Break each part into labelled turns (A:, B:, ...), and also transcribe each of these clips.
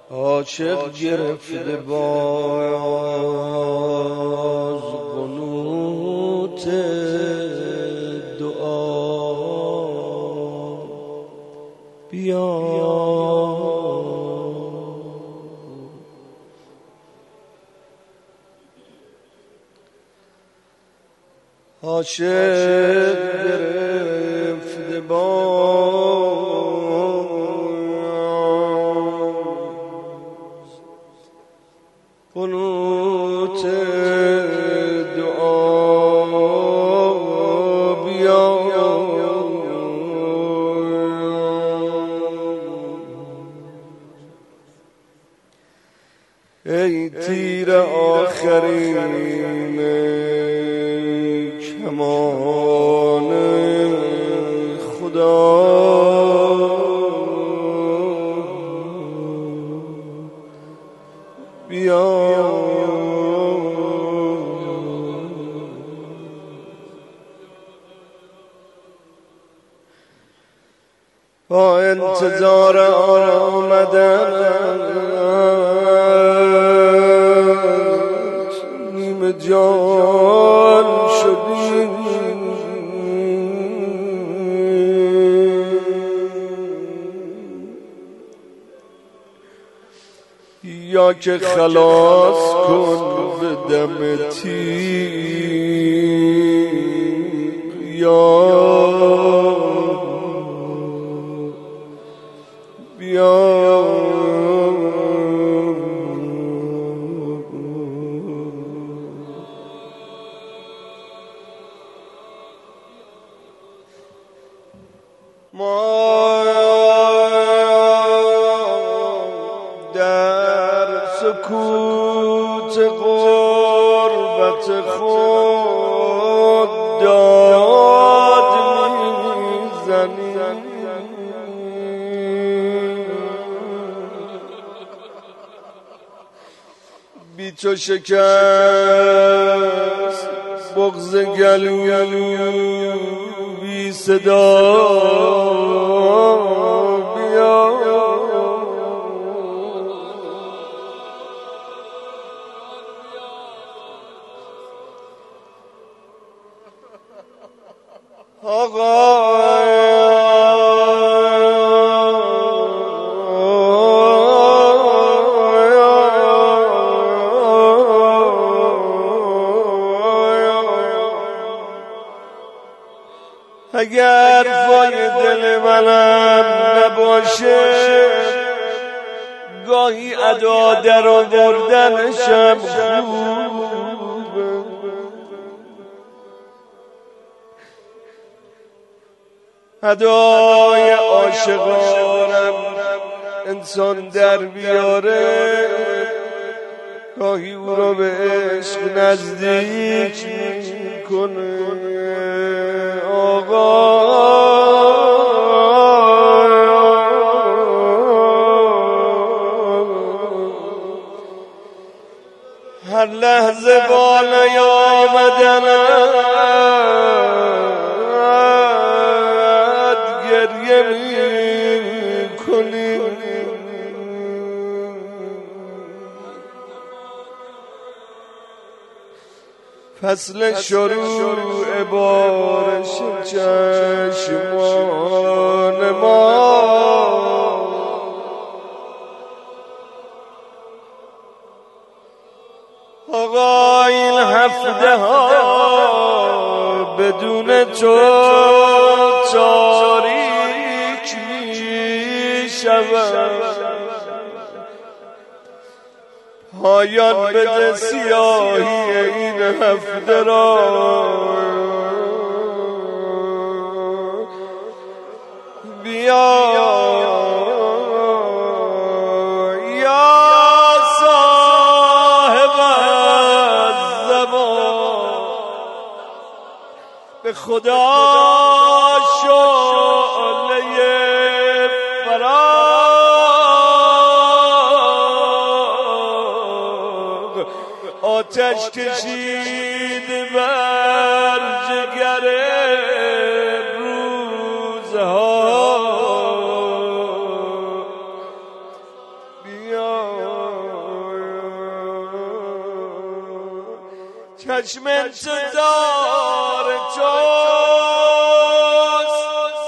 A: عاشق گرفته باز قنوت دعا بیا عاشق گرفته باز قنوت دعا بیا ای تیر آخرین کمان خدا بیا با انتظار آمدنت نیمه جان شدی یا که خلاص کن به دم تیغ یا بیا ما در سکوت غربت خود داد میزنیم بی تو شکست بغض گلو بی صدا بیا آقا اگر فای دل منم نباشه گاهی ادا در آوردنشم خوبه ادای عاشقانم انسان در بیاره گاهی او را به عشق نزدیک میکنه آقا هر لحظه با نیامدنت گریه میکنی فصل شروع بارش چشمان ما آقا این هفته ها بدون تو تاریک می شود پایان بده سیاهی این هفته را بیا یا صاحب الزمان به خدا شعله فراق آتش کشید بر جگر روزها بیا چشم انتظار توست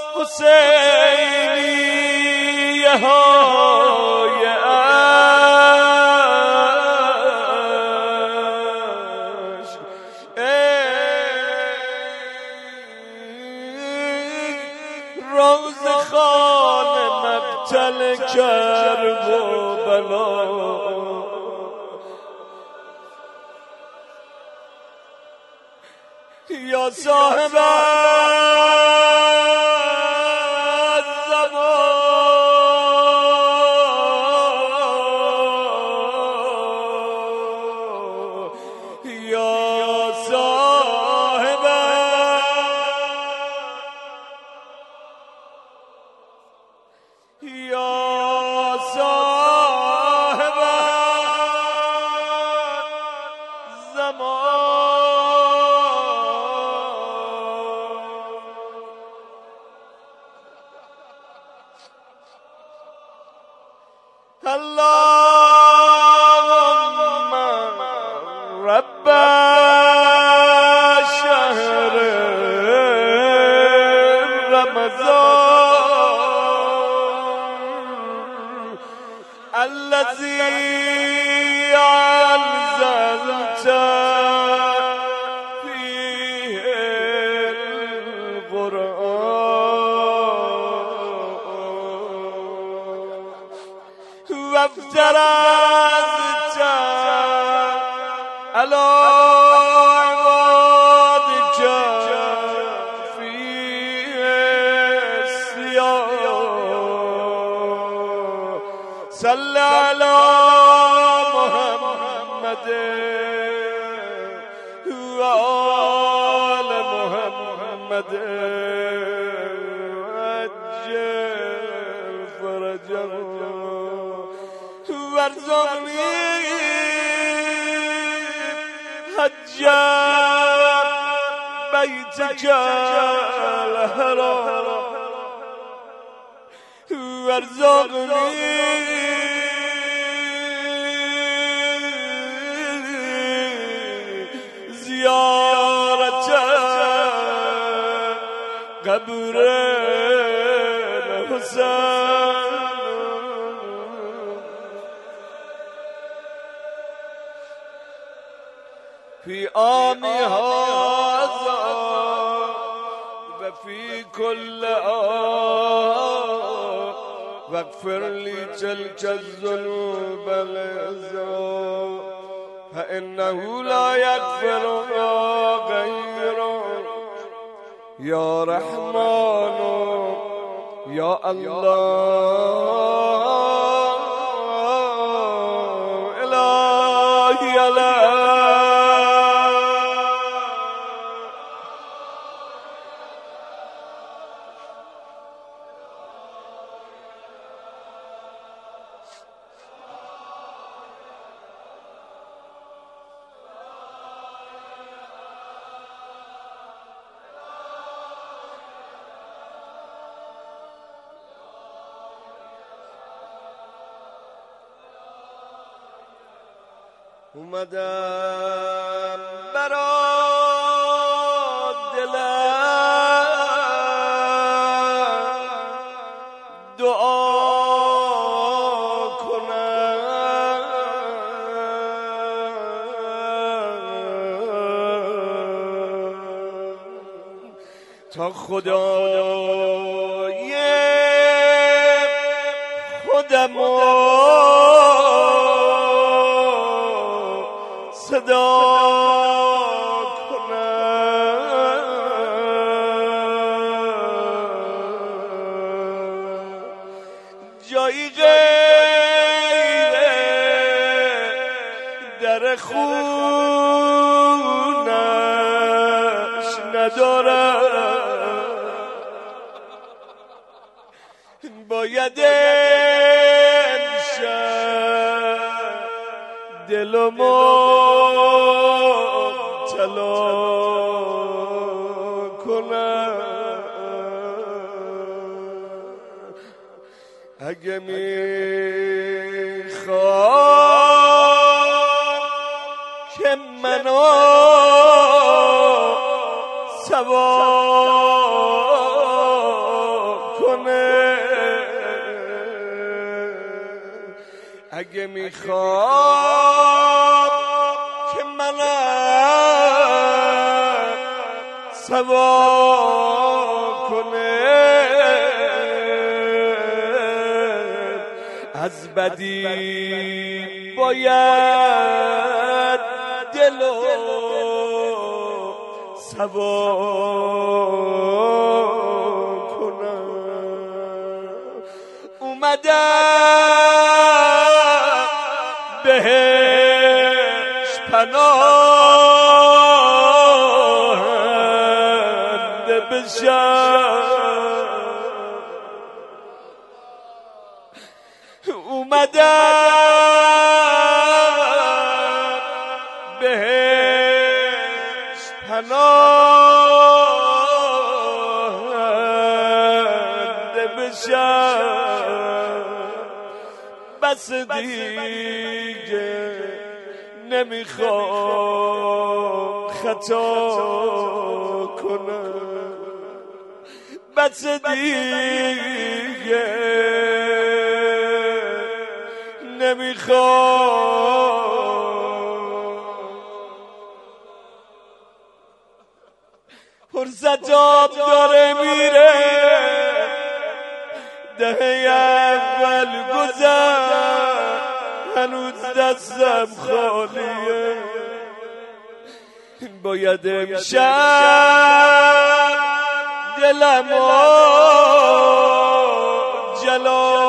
A: حسینیه های عشق. روز خان مقتل کرب و بلا یا صاحب الزمان یا صاحب یا صاحب زمان اللهم رب شهر رمضان الذي أنزلت فيه القرآن وافترضت على عبادك فيه الصيام صل على محمد وآل محمد عجل فرجه وارزقني حج بيتك الحرام وارزقني زيارة قبر الحسين في عام هذا وفي كل عام واغفر لي تلك الذنوب العظام فإنه لا يغفرها غيرك يا رحمن يا الله إلهي اومدم برات دلم دعا کنم تا خدای خودم صدا کنم جایی غیر در خونش ندارم باید دل و مبتلا کنم اگه میخوام که منو اگه میخواد که منم سوا کنه از بدی باید دلو سوا کنم اومدم بهش پناهنده بشم اومدم بهش پناهنده بشم بس دیگه نمیخوام خطا کنم بس دیگه نمیخوام فرصت آب داره میره دهه اول گذر هنوز دستم خالیه باید امشب دلمو جلا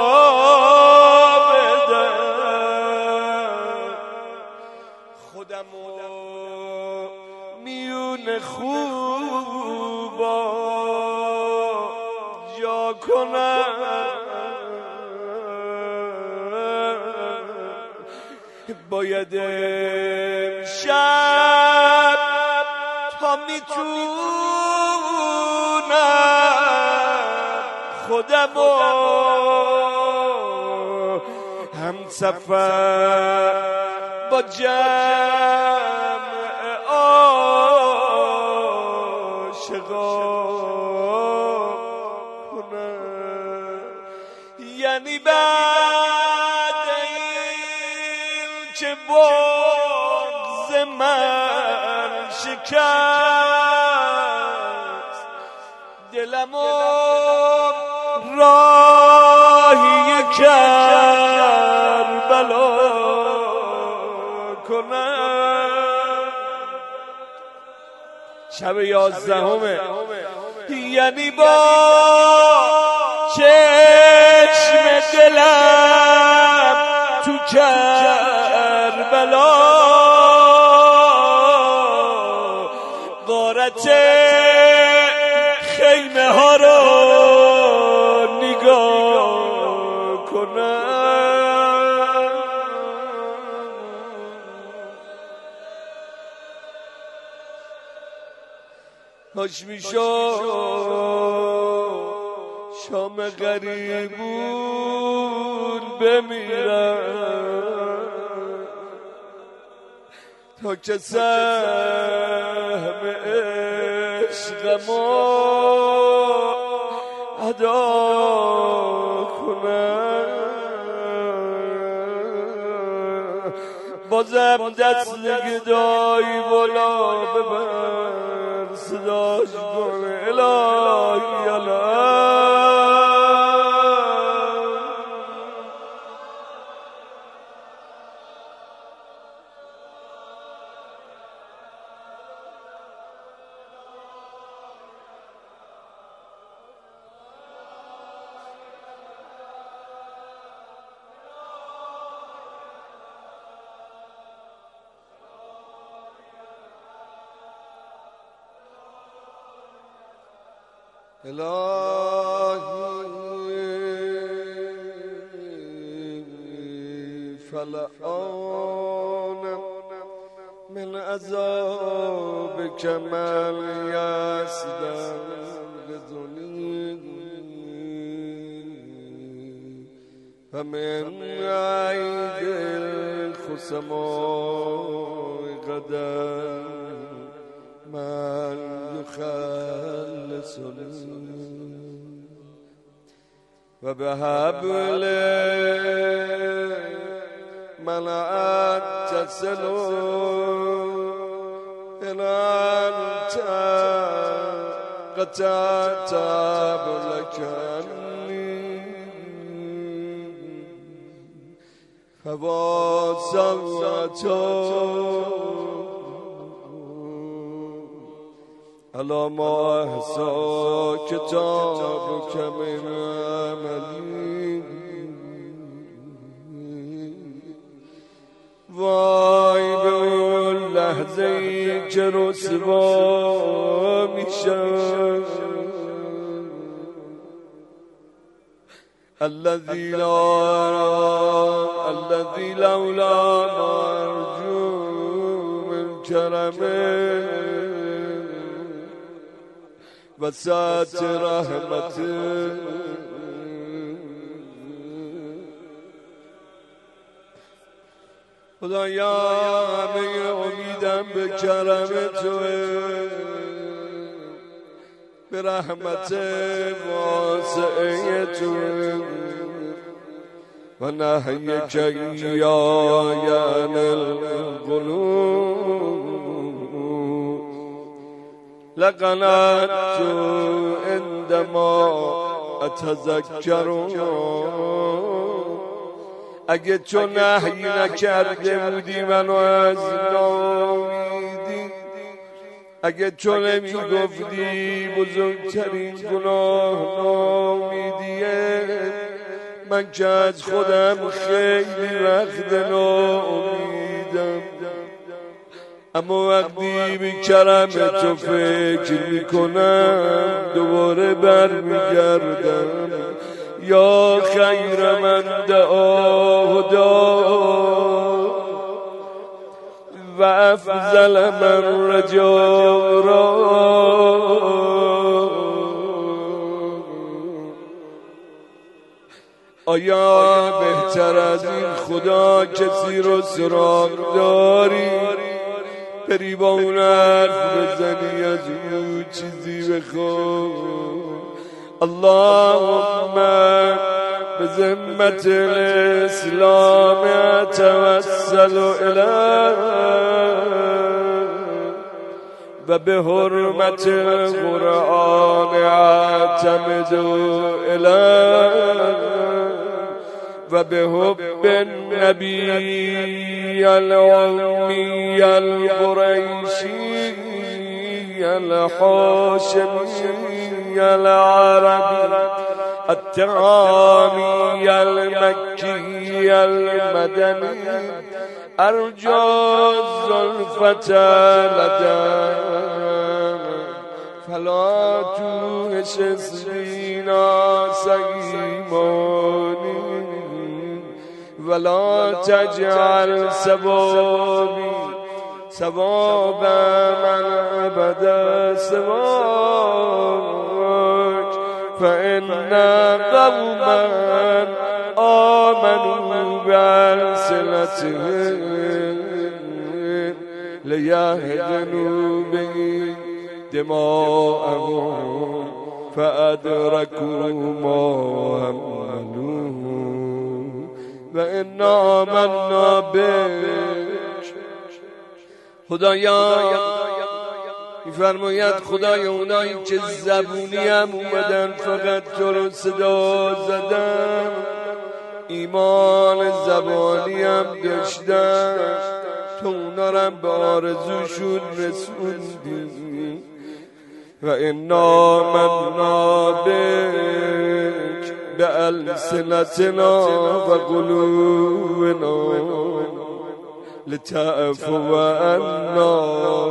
A: بدم خودمو میون خوبا جا کنم باید امشب تا میتونم خودمو هم سفر با جمع عاشقا کنم یعنی بعد این که بغض من شکست دلمو راهی کربلا کنم شب 11 یعنی با چشم دلم تو کربلا غارت خیمه ها رو نگاه کنم کاش میشد شام غریبون بمیرم تا که سهم عشقمو ادا کنم بازم دست گدایی بالا ببر صداش کنه الهی الهی الهی فلعان من عذابك من يسلم بدني فمن عيد الخصماء غدا من يخلصني وبحبل من أتصل إلى أنت قطعت لك عني فواصلت على ما أحصى كتابك من عملي وای به اون لحظه‌ای که رسوا میشم الذي لولا ما ارجو من کرمه و سعت رحمته خدایا همه امیدم به کرم توه به رحمت واسعه توه و نهیک ایای عن القلوب لقنعت عندما اتذکر اگه تو نهی نکرده بودی منو از ناامیدی اگه تو نمی گفتی بزرگترین گناه ناامیدیه من که از خودم خیلی وقت ناامیدم اما وقتی به کرم تو فکر میکنم دوباره برمیگردم یا خیر من دعا و افضل من رجا را آیا بهتر از این خدا کسی رو سراغ داری بری با اون حرف بزنی از اون چیزی بخواه اللهم بذمة الإسلام أتوسل إليك وبحرمة القرآن أعتمد إليك وبحب النبي الأمي القريشي الحاشمي العربي التامي المكي المدني أرجو الزلفة لدى فلا تهشس بنا سيماني ولا تجعل ثواب من أبدا سواك فإن قوما آمنوا بألسنتهم ليهدنوا به دماءهم فأدركوا ما عملوا وإنا آمنا بك خدایا میفرماید خدای اونایی که زبونی هم اومدن فقط تو رو صدا زدن ایمان زبانی هم داشتن تو اونا رو به آرزوشون رسوندی و انا آمنا بک بألسنتنا و قلوبنا لتعفو عنا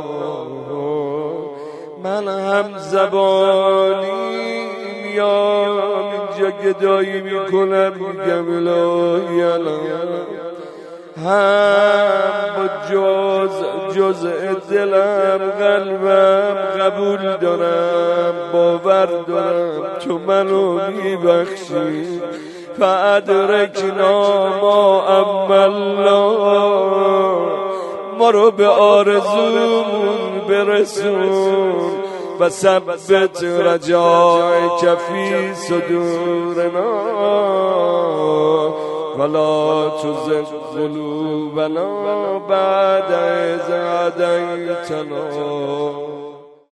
A: من هم زبانی میام اینجا گدایی میکنم میگم الهی هم با جزء دلم قلبم قبول دارم باور دارم تو منو میبخشی فادرکنا ما عملنا ما رو به آرزومون برسون و ثبت رجائک فی صدورنا ولا تزغ قلوبنا بعد إذ هديتنا